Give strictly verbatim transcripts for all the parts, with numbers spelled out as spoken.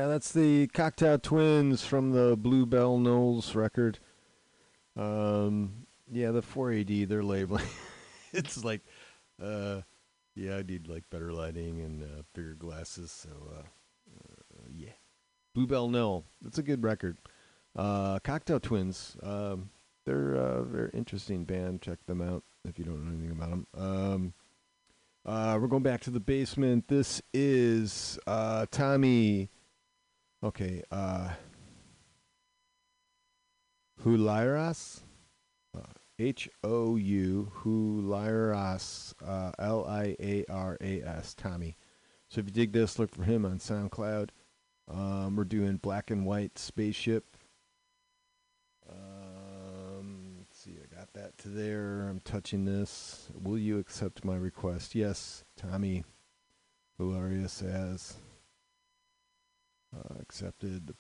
that's the Cocktail Twins from the Bluebell Knowles record. Um, yeah, the four A D, they're labeling. It's like, uh, yeah, I need like better lighting and uh, bigger glasses. So, uh, uh, yeah, Bluebell Knoll. That's a good record. Uh, Cocktail Twins. Um, they're a very interesting band. Check them out if you don't know anything about them. Um, uh, we're going back to the basement. This is uh, Tommy. Okay, uh, Hulairas? Uh, H O U, Hulairas, uh, L I A R A S, Tommy. So if you dig this, look for him on SoundCloud. Um, we're doing Black and White Spaceship. Um, let's see, I got that to there. I'm touching this. Will you accept my request? Yes, Tommy Hilarious has uh, accepted.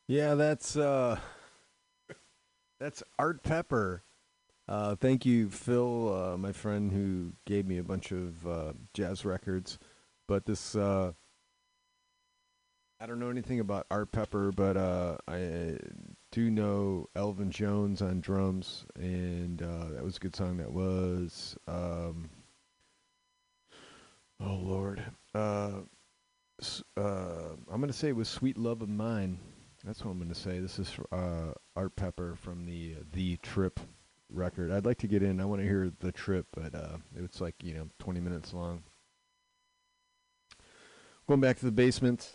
Yeah, that's uh, that's Art Pepper. Uh, thank you, Phil, uh, my friend who gave me a bunch of uh, jazz records. But this, uh, I don't know anything about Art Pepper, but uh, I do know Elvin Jones on drums, and uh, that was a good song. That was, um, oh Lord, uh, s- uh, I'm gonna say it was "Sweet Love of Mine." That's what I'm gonna say. This is uh, Art Pepper from the uh, the Trip record. I'd like to get in. I want to hear the Trip, but uh, it's like you know twenty minutes long. Going back to the basement.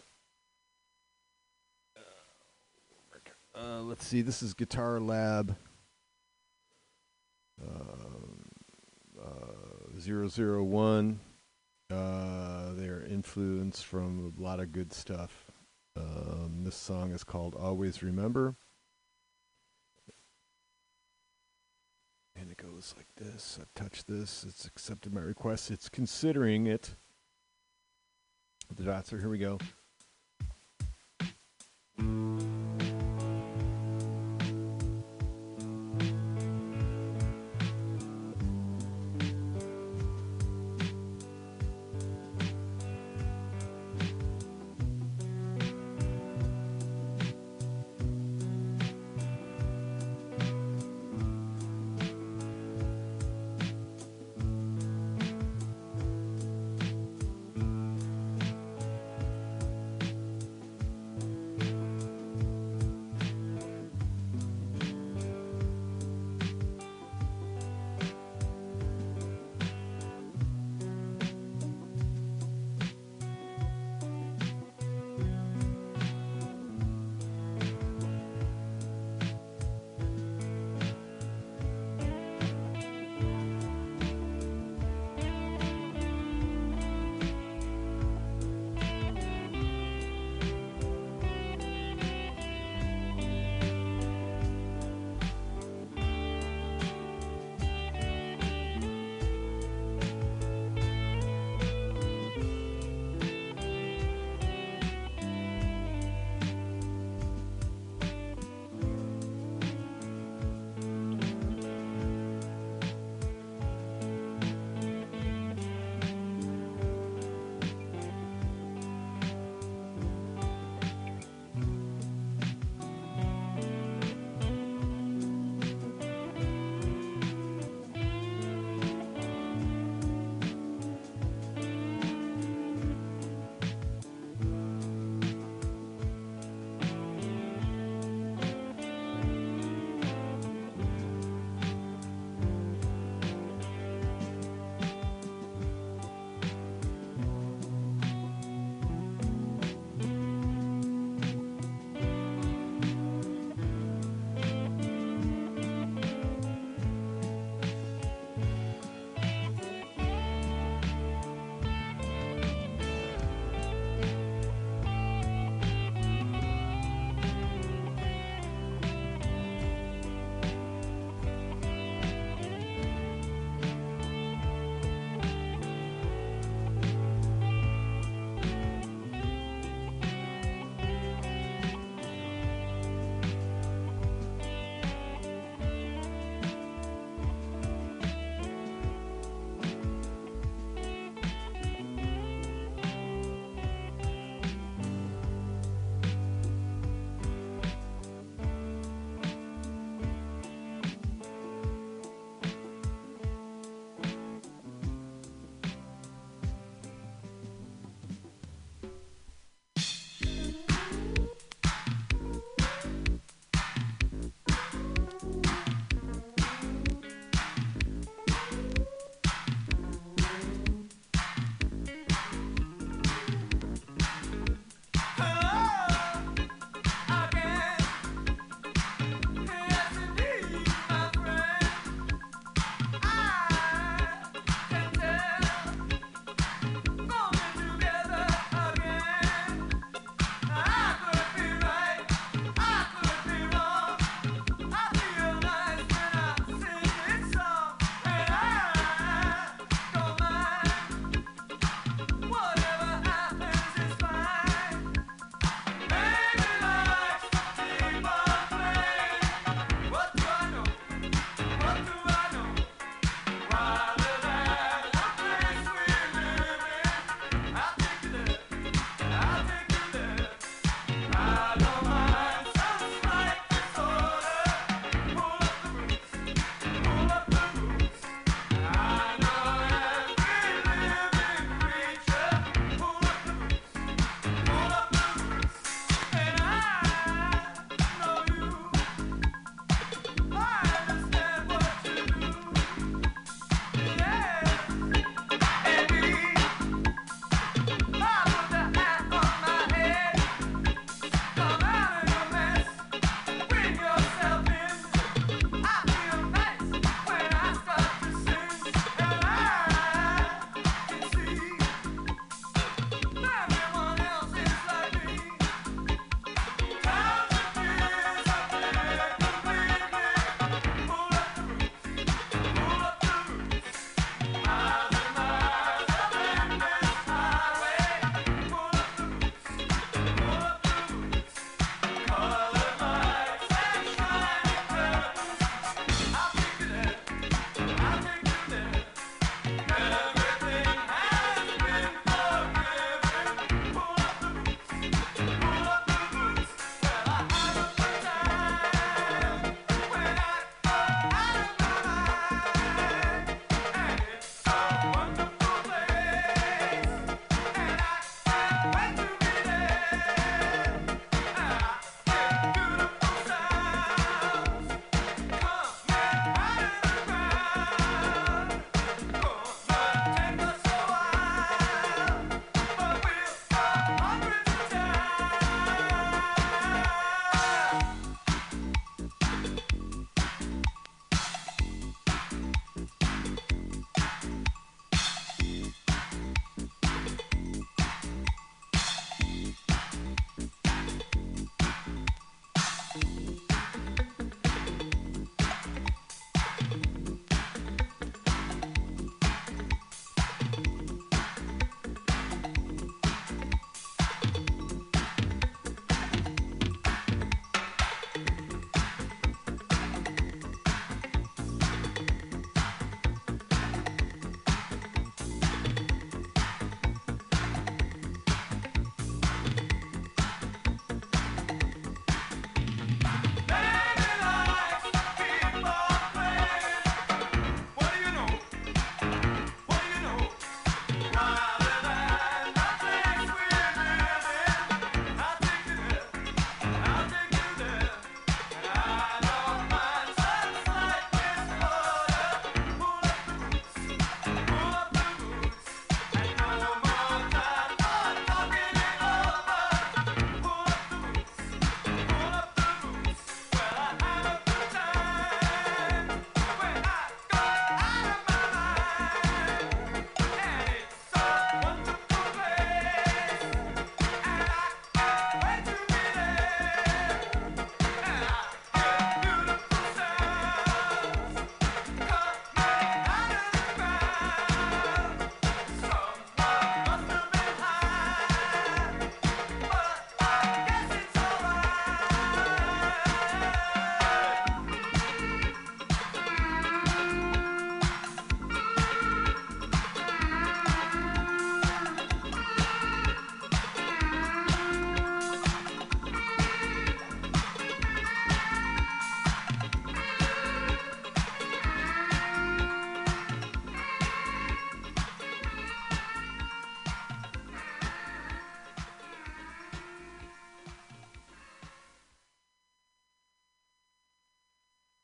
Uh, let's see. This is Guitar Lab uh, uh, zero zero one. Uh, they're influenced from a lot of good stuff. Um, this song is called "Always Remember," and it goes like this. I've touched this. It's accepted my request. It's considering it. The dots are here. We go.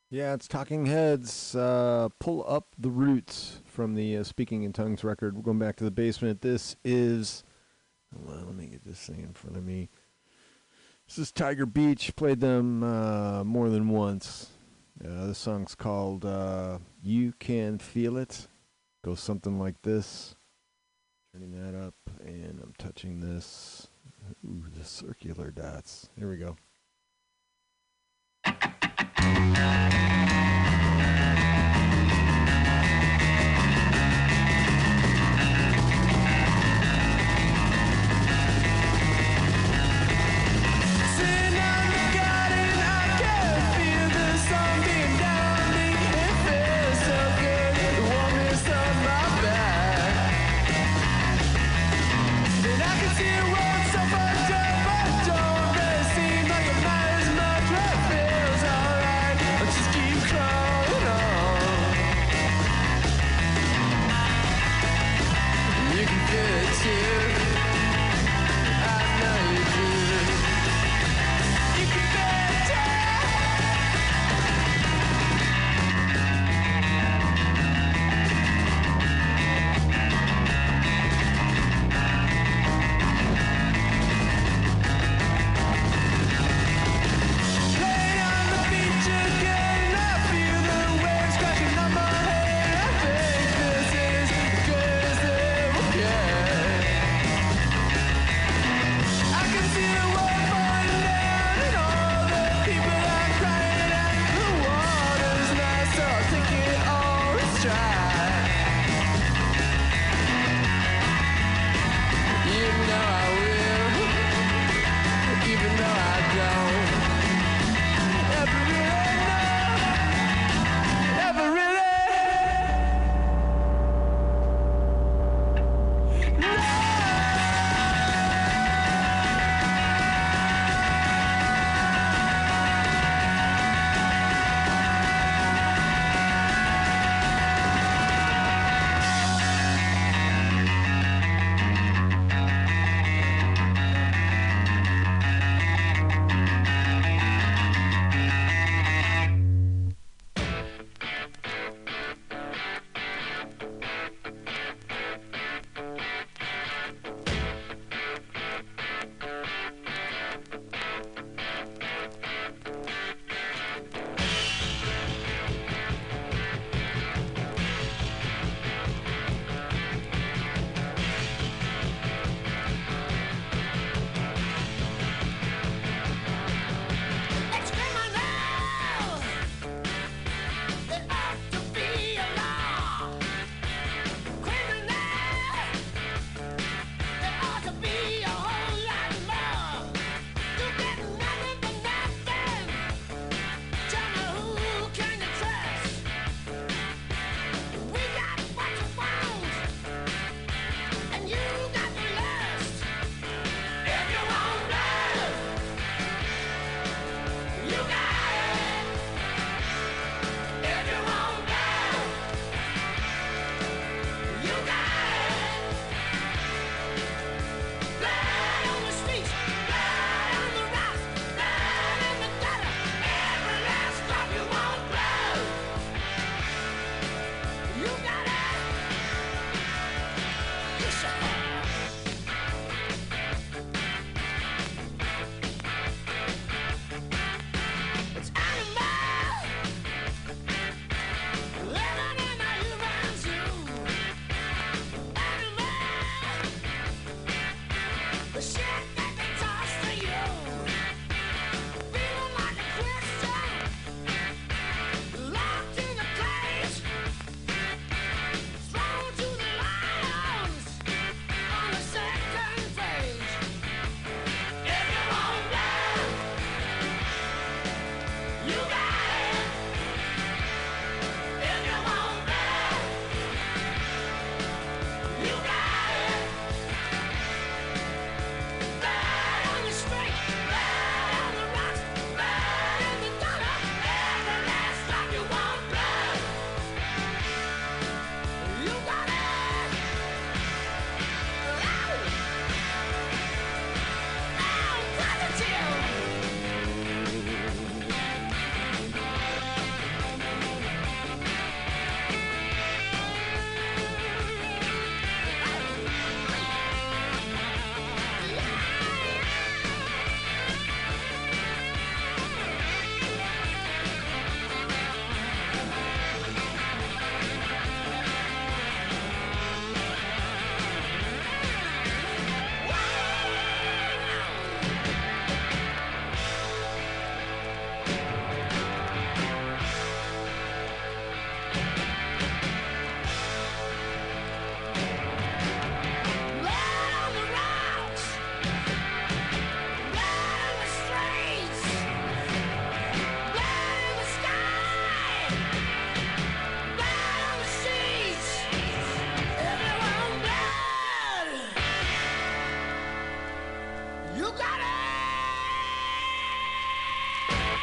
Yeah, it's Talking Heads. Uh, Pull Up the Roots from the uh, Speaking in Tongues record. We're going back to the basement. This is. Well, let me get this thing in front of me. This is Tiger Beach. Played them uh, more than once. Uh, this song's called uh, You Can Feel It. Goes something like this. Turning that up, and I'm touching this. Ooh, the circular dots. Here we go. Just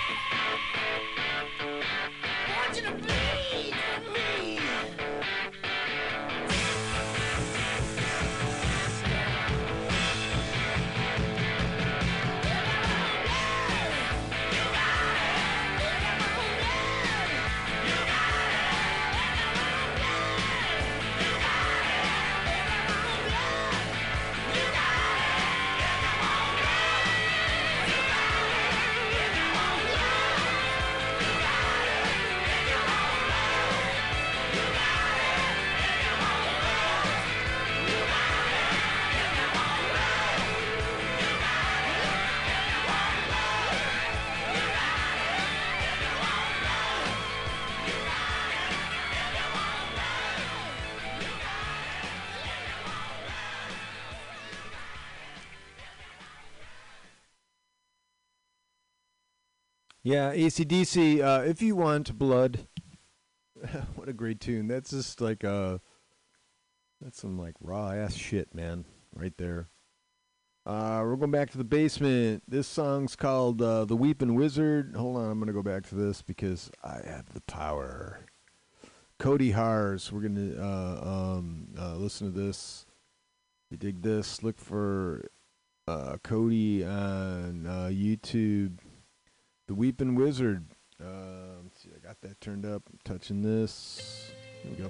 Yeah, A C D C, uh, If You Want Blood. What a great tune. That's just like, uh, that's some like raw ass shit, man, right there. Uh, we're going back to the basement. This song's called uh, The Weeping Wizard. Hold on, I'm going to go back to this because I have the power. Cody Hars. We're going to uh, um, uh, listen to this. If you dig this, look for uh, Cody on uh, YouTube. The Weeping Wizard. Uh, let's see, I got that turned up. I'm touching this. Here we go.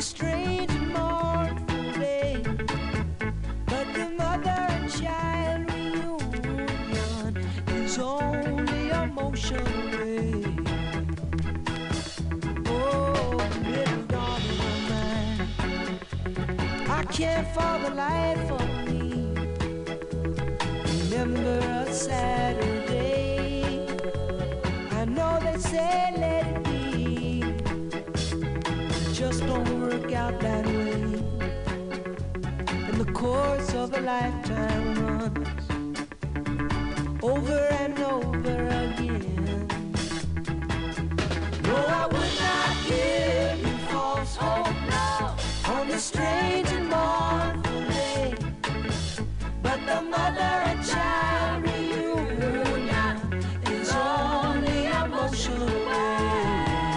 strange and mournful day, but the mother and child reunion is only a motion away. Oh, little darling of mine, I can't for the life of me remember a Saturday. I know they say let it be, it just don't work out that way. And the course of a lifetime runs over and over again. No, I would not give you false hope, no, on this strange and mournful day, but the mother and child reunion is only a motion away.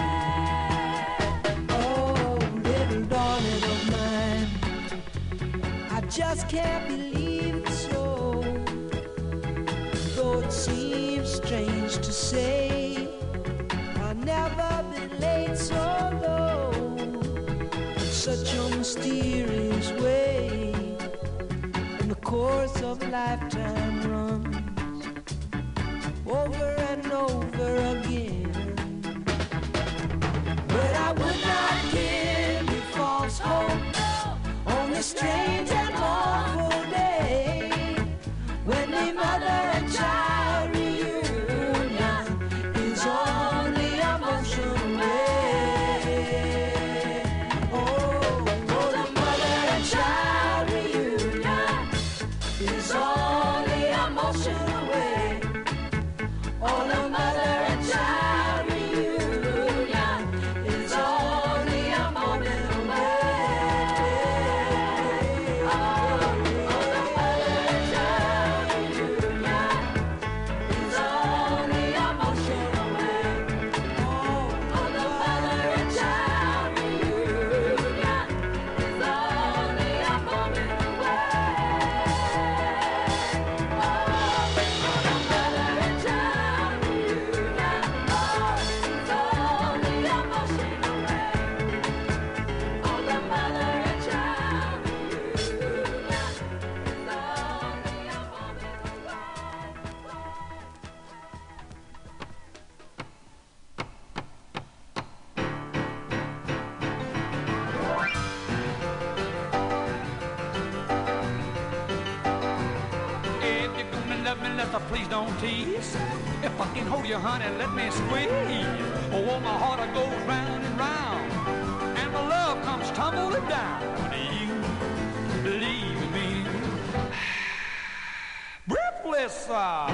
Oh, little darling of mine, I just can't believe it's so, though it seems strange to say. I'll never be late so low, in such a mysterious way. And the course of a lifetime runs over and over again. But I would not give you false hope on this strange and awful day, when the mother and child reunion is only a motion away. Oh, oh, the mother and child reunion is only a motion away. Oh, the mother and child reunion is only a moment away. Oh, oh, the mother and child reunion is only a motion away. Oh, oh, the mother and child reunion is only a moment away. Oh, oh, the mother and child reunion, oh, is only a motion away. Oh, the mother and child reunion is only a moment If you're gonna love me, let please don't tease. If I can hold you, honey, let me squeeze. Oh, my heart goes round and round, and my love comes tumbling down. You believe me? Breathless, uh,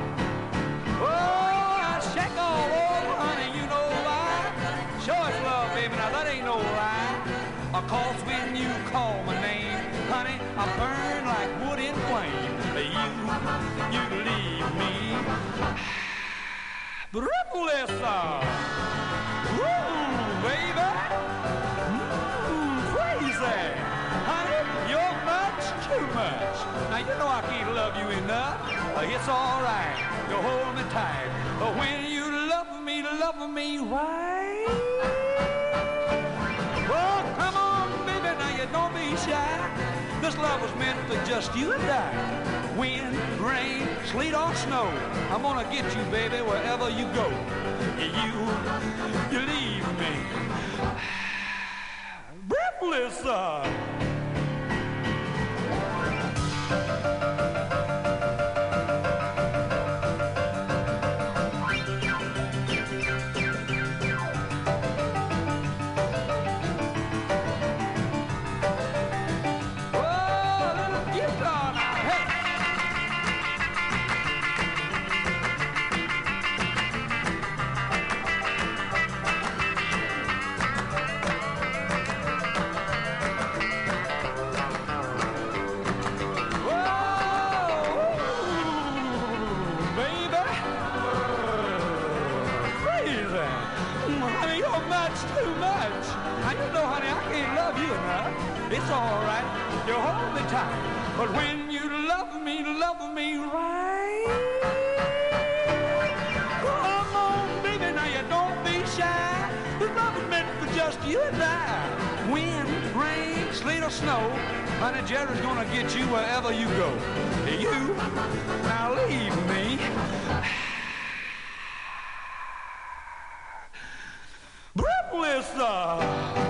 oh, I shake all over, honey, you know why? Sure it's love, baby, now that ain't no lie. Of course, when you call my name, honey, I burn like wood in flame. You, you leave me breathless, uh, ooh, baby, mm, crazy, honey, you're much too much. Now you know I can't love you enough. Uh, it's all right, you hold me tight. But when you love me, love me right. Well, come on, baby, now you don't be shy. This love was meant for just you and I. Wind, rain, sleet or snow, I'm gonna get you, baby, wherever you go. You, you leave me breathless, uh. It's all right, you hold me tight. But when you love me, love me right. Come on, baby, now you don't be shy. This love is meant for just you and I. Wind, rain, sleet, or snow, honey, Jerry's gonna get you wherever you go. You, now leave me. Breathless.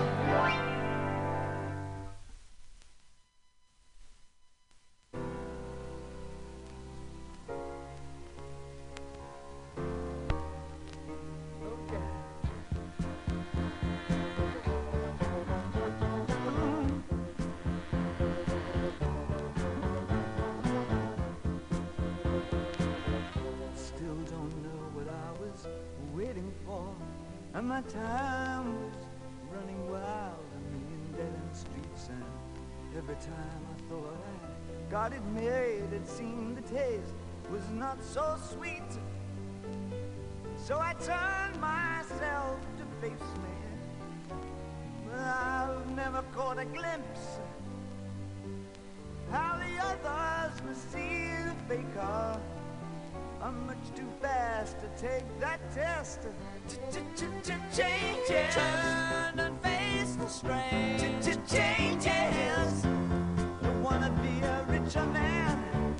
And my time was running wild in the dead-end streets, and every time I thought I got it made, it seemed the taste was not so sweet. So I turned myself to face me, but I've never caught a glimpse how the others must see the faker. I'm much too fast to take that test. Changes. Turn and face the strain. Changes. Don't wanna be a richer man.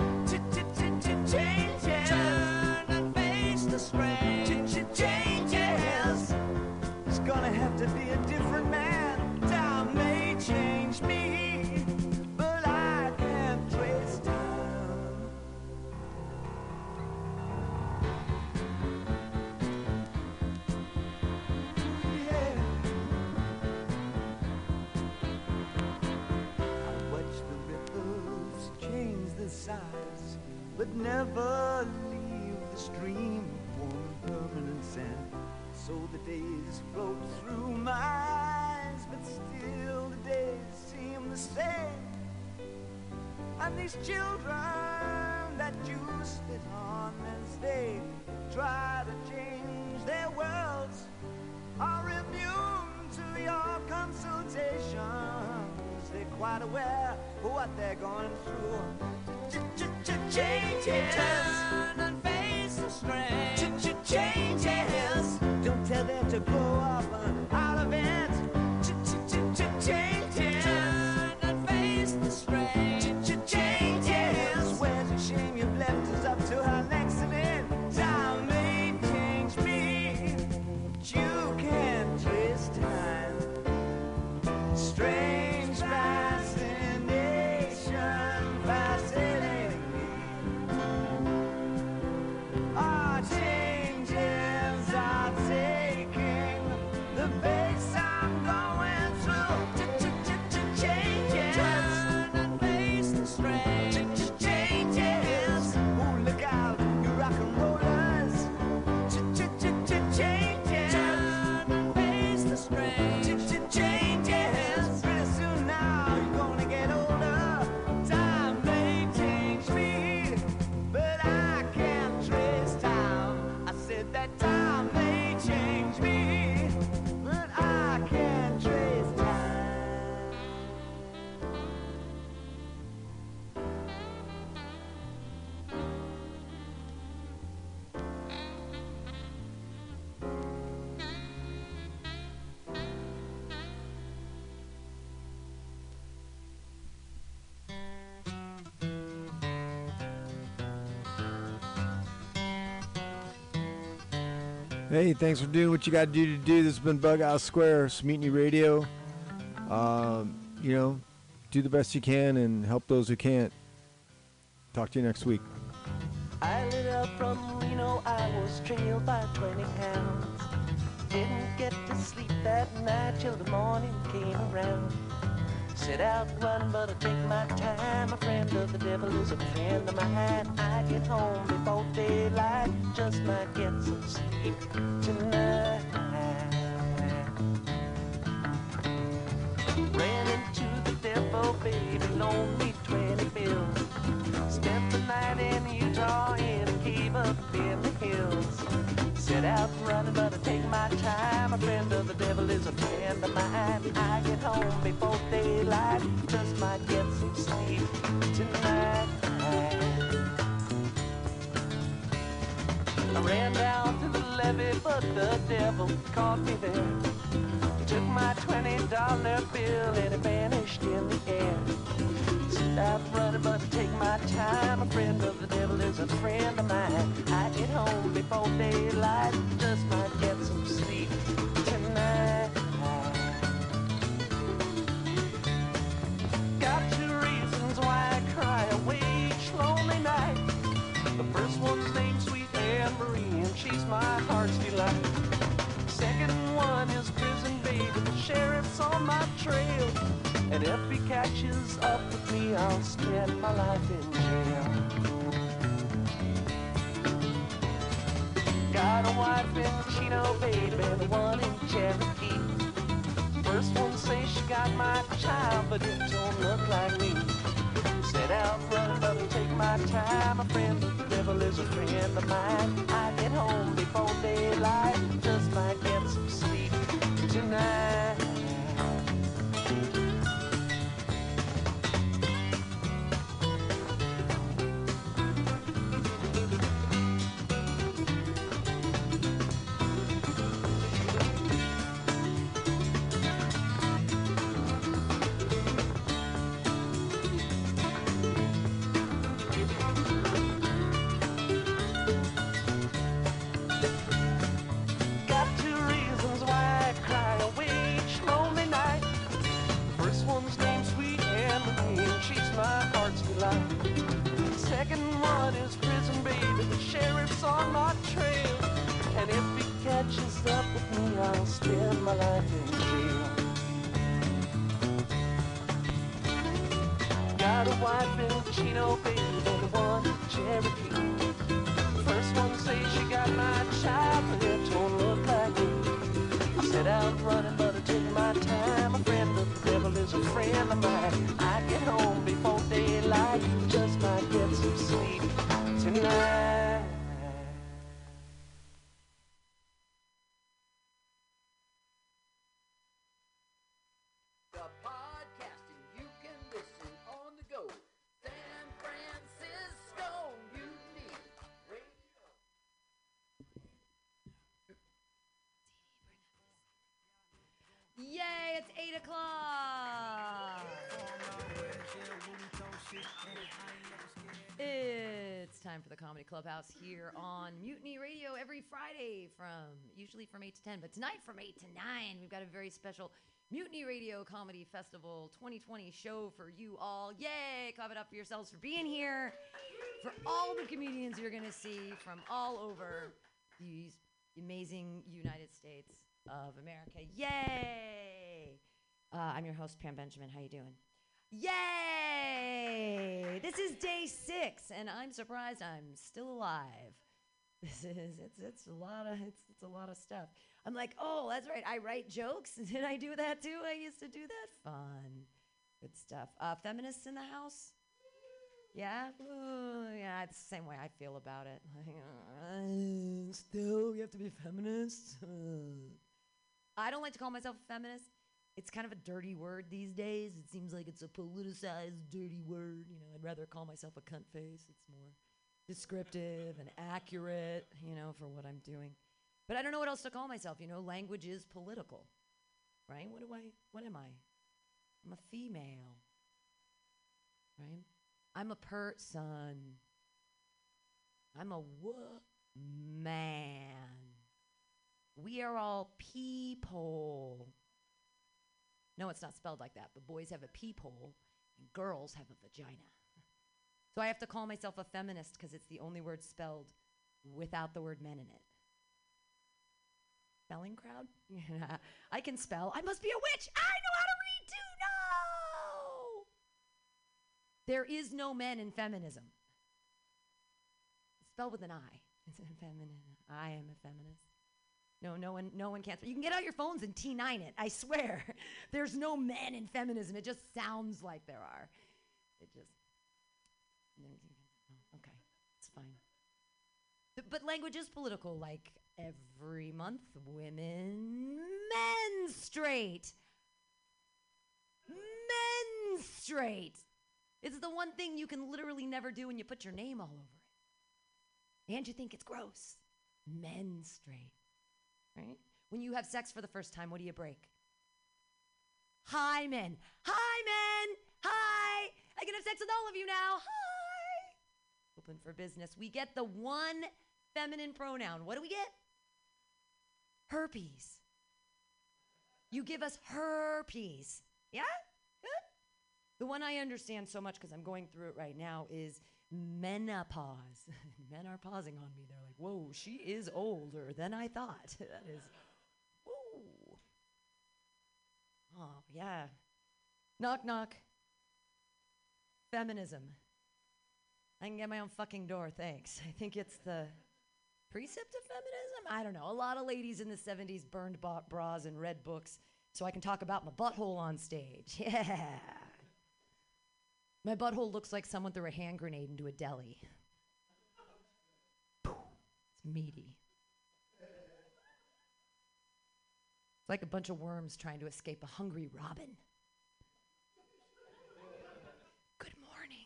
Changes. Turn and face the strain. Changes. It's gonna have to be a different man. Time may change me, but I can't trace time. Size, but never leave the stream of permanent sand. So the days float through my eyes, but still the days seem the same. And these children that you spit on as they try to change their worlds are immune to your consultations. They're quite aware of what they're going through. Changes. Turn and face the strain. Changes. Don't tell them to grow up out of it. Changes. Turn and face the strain. Changes. Where's the shame you've left us up to our accident? Time may change me, but you can't trace time. Strange fascination, fascinating me. Our changes are taking the pace I'm going through. Changes. Turn and face the strain. Changes. Oh, look out, you rock and rollers. Changes. Turn and face the strain. Changes. Pretty soon now you're gonna get older. Time may change me, but I can't trace time. I said that time may change me, but I can't trace time. Hey, thanks for doing what you got to do to do. This has been Bughouse Square, Smeatney Radio. Um, you know, do the best you can and help those who can't. Talk to you next week. I lit up from Reno, I was trailed by twenty pounds. Didn't get to sleep that night till the morning came around. Set out run, but I take my time. A friend of the devil is a friend of mine. I get home before daylight, just might get some sleep tonight. Ran into the devil, baby, loaned me twenty bills. Spent the night in Utah in a cave up in the hills. Set out running, but I take my time. A friend of the devil is a friend of mine. I get home before daylight, just might get some sleep tonight. I ran down to the levee, but the devil caught me there. took my twenty dollar bill and it vanished in the air. Said I've run it, but take my time. A friend of the devil is a friend of mine. I get home before daylight, just might get some sleep tonight. Got two reasons why I cry away each lonely night. The first one's named Sweet Anne Marie, and she's my heart's delight. Second one is Prison Baby, the sheriff's on my trail. And if he catches up with me, I'll spend my life in jail. Got a wife in Chino, baby, the one in Cherokee. First one say she got my child, but it don't look like me. Set out running, but I'll take my time. A friend of the devil is a friend of mine. I get home before daylight, just might get some sleep tonight. Yay, it's eight o'clock. It's time for the Comedy Clubhouse here on Mutiny Radio every Friday from, usually from eight to ten, but tonight from eight to nine, we've got a very special Mutiny Radio Comedy Festival twenty twenty show for you all. Yay, clap it up for yourselves for being here. For all the comedians you're going to see from all over these amazing United States of America. Yay! Uh, I'm your host, Pam Benjamin. How you doing? Yay! This is day six, and I'm surprised I'm still alive. This is it's it's a lot of it's it's a lot of stuff. I'm like, oh, that's right. I write jokes. Did I do that too? I used to do that. Fun, good stuff. Uh, feminists in the house? Yeah, Ooh, yeah. It's the same way I feel about it. Like, uh, still, you have to be feminist. I don't like to call myself a feminist. It's kind of a dirty word these days. It seems like it's a politicized, dirty word. You know, I'd rather call myself a cunt face. It's more descriptive and accurate, you know, for what I'm doing. But I don't know what else to call myself. You know, language is political, right? What do I, what am I? I'm a female, right? I'm a person. I'm a wo-man. We are all people. No, it's not spelled like that, but boys have a peephole and girls have a vagina. So I have to call myself a feminist because it's the only word spelled without the word men in it. Spelling crowd? Yeah, I can spell. I must be a witch. I know how to read too. No! There is no men in feminism. It's spelled with an I. It's a feminine. I am a feminist. No, no one, no one can. You can get out your phones and T nine it. I swear. There's no men in feminism. It just sounds like there are. It just. Okay, it's fine. Th- but language is political. Like every month, women menstruate. Menstruate. It's the one thing you can literally never do when you put your name all over it. And you think it's gross. Menstruate. Right? When you have sex for the first time, what do you break? Hi, men. Hi, men. Hi. I can have sex with all of you now. Hi. Open for business. We get the one feminine pronoun. What do we get? Herpes. You give us herpes. Yeah? Good? The one I understand so much because I'm going through it right now is menopause. Men are pausing on me. They're like, whoa, she is older than I thought. That is, whoa. Oh, yeah. Knock, knock. Feminism. I can get my own fucking door, thanks. I think it's the precept of feminism? I don't know. A lot of ladies in the seventies burned ba- bras and read books so I can talk about my butthole on stage. Yeah. My butthole looks like someone threw a hand grenade into a deli. It's meaty. It's like a bunch of worms trying to escape a hungry robin. Good morning.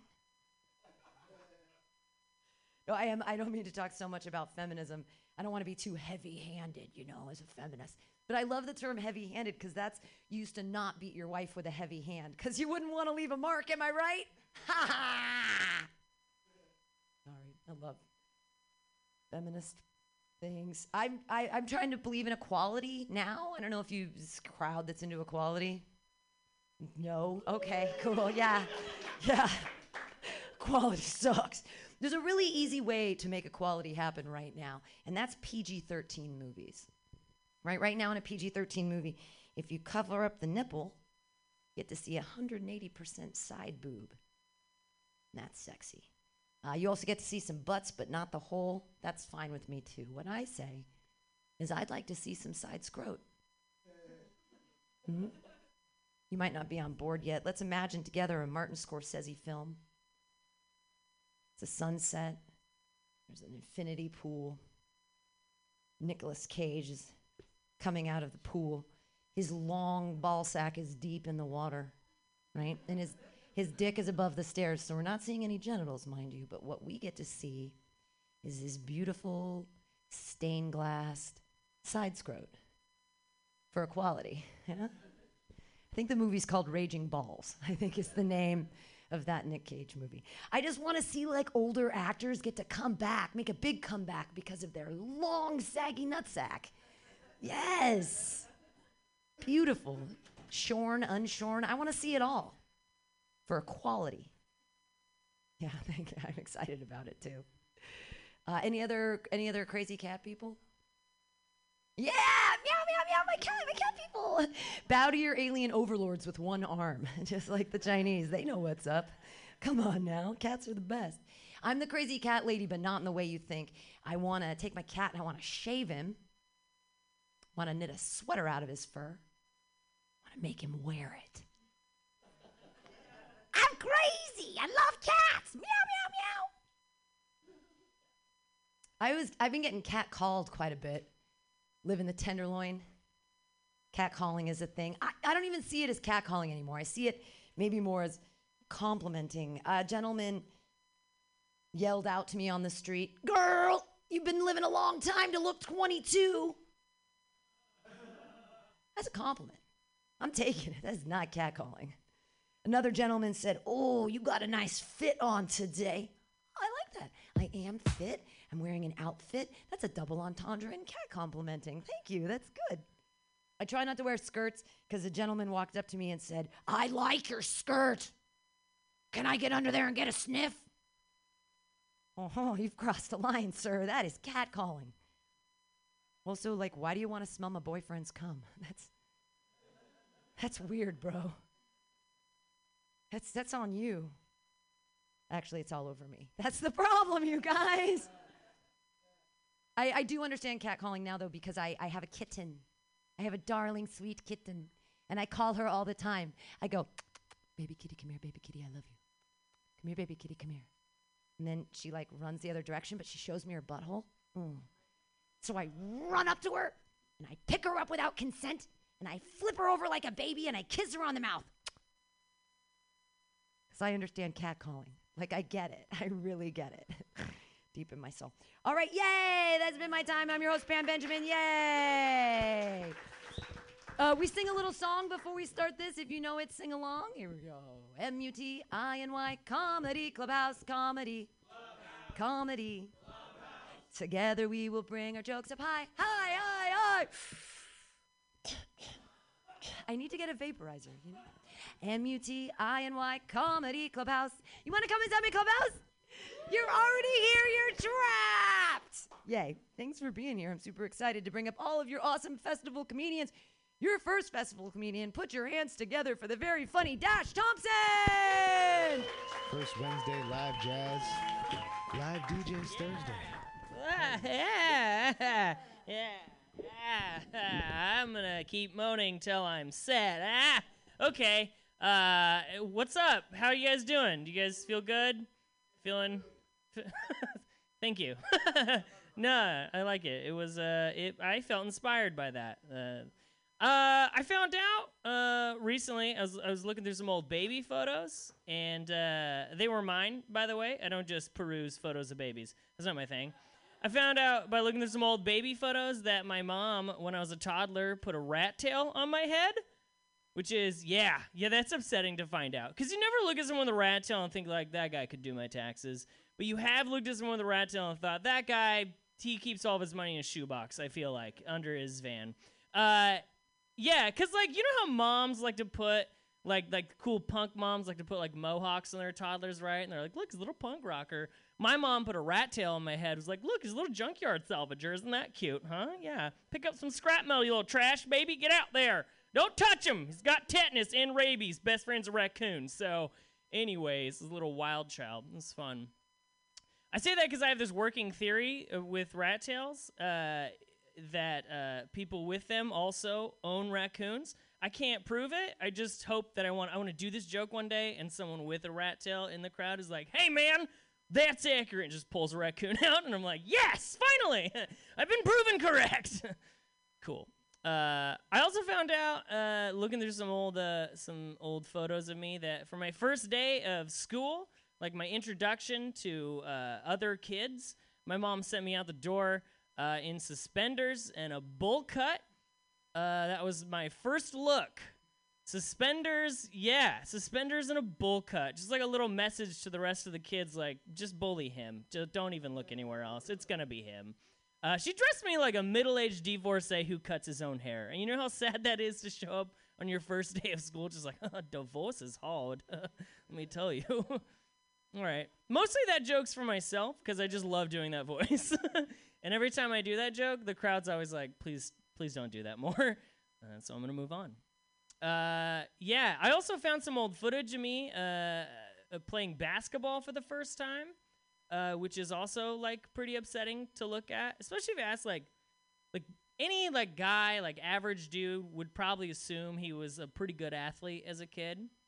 No, I am. I don't mean to talk so much about feminism. I don't want to be too heavy-handed, you know, as a feminist. But I love the term heavy-handed because that's used to not beat your wife with a heavy hand because you wouldn't want to leave a mark, am I right? Ha ha! Sorry, I love feminist things. I'm, I, I'm trying to believe in equality now. I don't know if you, this crowd that's into equality. No? Okay, cool, yeah, yeah. Equality sucks. There's a really easy way to make equality happen right now, and that's P G thirteen movies. Right, right now in a P G thirteen movie, if you cover up the nipple, you get to see one hundred eighty percent side boob. That's sexy. Uh, you also get to see some butts, but not the whole. That's fine with me too. What I say is I'd like to see some side scrot. Mm-hmm. You might not be on board yet. Let's imagine together a Martin Scorsese film. It's a sunset. There's an infinity pool. Nicolas Cage is coming out of the pool. His long ball sack is deep in the water, right? And his his dick is above the stairs, so we're not seeing any genitals, mind you, but what we get to see is his beautiful stained glass side scrot for equality. Yeah? I think the movie's called Raging Balls, I think is the name of that Nick Cage movie. I just want to see like older actors get to come back, make a big comeback because of their long saggy nutsack. Yes. Beautiful. Shorn, unshorn. I want to see it all for equality. Yeah, thank you. I'm excited about it too. Uh, any other any other crazy cat people? Yeah, meow, meow, meow, my cat, my cat people. Bow to your alien overlords with one arm, just like the Chinese. They know what's up. Come on now, cats are the best. I'm the crazy cat lady, but not in the way you think. I want to take my cat and I want to shave him. Want to knit a sweater out of his fur. Want to make him wear it. I'm crazy. I love cats. Meow, meow, meow. I was, I've been getting cat called quite a bit. Live in the Tenderloin. Cat calling is a thing. I, I don't even see it as cat calling anymore. I see it maybe more as complimenting. A gentleman yelled out to me on the street, "Girl, you've been living a long time to look twenty-two. That's a compliment. I'm taking it. That's not catcalling. Another gentleman said, "Oh, you got a nice fit on today." I like that. I am fit. I'm wearing an outfit. That's a double entendre in cat complimenting. Thank you. That's good. I try not to wear skirts because a gentleman walked up to me and said, "I like your skirt. Can I get under there and get a sniff?" Oh, you've crossed the line, sir. That is catcalling. Also, like, why do you want to smell my boyfriend's cum? That's that's weird, bro. That's that's on you. Actually, it's all over me. That's the problem, you guys. I, I do understand catcalling now, though, because I, I have a kitten. I have a darling, sweet kitten, and I call her all the time. I go, "Baby kitty, come here, baby kitty, I love you. Come here, baby kitty, come here." And then she, like, runs the other direction, but she shows me her butthole. Mm. So I run up to her, and I pick her up without consent, and I flip her over like a baby, and I kiss her on the mouth. Because I understand catcalling. Like, I get it. I really get it. Deep in my soul. All right, yay! That's been my time. I'm your host, Pam Benjamin. Yay! Uh, we sing a little song before we start this. If you know it, sing along. Here we go. M U T I N Y, Comedy Clubhouse, Comedy. Clubhouse. Comedy. Clubhouse. Together we will bring our jokes up high. High, high, high. I need to get a vaporizer. You know? M U T I N Y, Comedy Clubhouse. You want to come inside my clubhouse? You're already here. You're trapped. Yay. Thanks for being here. I'm super excited to bring up all of your awesome festival comedians. Your first festival comedian, put your hands together for the very funny Dash Thompson! First Wednesday, live jazz, live D Js Thursday. Ah, yeah, yeah, yeah. I'm gonna keep moaning till I'm sad. Ah, okay. Uh, what's up? How you guys doing? Do you guys feel good? Feeling? Thank you. No, I like it. It was. Uh, it. I felt inspired by that. Uh. Uh, I found out uh, recently, I was, I was looking through some old baby photos, and uh, they were mine, by the way. I don't just peruse photos of babies. That's not my thing. I found out by looking through some old baby photos that my mom, when I was a toddler, put a rat tail on my head, which is, yeah, yeah, that's upsetting to find out. Because you never look at someone with a rat tail and think, like, that guy could do my taxes. But you have looked at someone with a rat tail and thought, that guy, he keeps all of his money in a shoebox, I feel like, under his van. Uh... Yeah, because, like, you know how moms like to put, like, like cool punk moms like to put, like, mohawks on their toddlers, right? And they're like, look, he's a little punk rocker. My mom put a rat tail on my head. Was like, look, he's a little junkyard salvager. Isn't that cute, huh? Yeah. Pick up some scrap metal, you little trash baby. Get out there. Don't touch him. He's got tetanus and rabies. Best friend's a raccoon. So, anyways, this little wild child. It's fun. I say that because I have this working theory uh, with rat tails. Uh... that uh, people with them also own raccoons. I can't prove it. I just hope that I want I want to do this joke one day, and someone with a rat tail in the crowd is like, hey, man, that's accurate, and just pulls a raccoon out, and I'm like, yes, finally! I've been proven correct! Cool. Uh, I also found out, uh, looking through some old, uh, some old photos of me, that for my first day of school, like my introduction to uh, other kids, my mom sent me out the door Uh, in suspenders and a bowl cut. Uh, that was my first look. Suspenders, yeah, suspenders and a bowl cut. Just like a little message to the rest of the kids, like, just bully him. Just don't even look anywhere else. It's gonna be him. Uh, she dressed me like a middle-aged divorcee who cuts his own hair. And you know how sad that is to show up on your first day of school? Just like, divorce is hard. Let me tell you. All right. Mostly that joke's for myself, because I just love doing that voice. And every time I do that joke, the crowd's always like, please, please don't do that more. Uh, so I'm going to move on. Uh, yeah, I also found some old footage of me uh, uh, playing basketball for the first time, uh, which is also, like, pretty upsetting to look at. Especially if you ask, like, like any, like, guy, like, average dude would probably assume he was a pretty good athlete as a kid.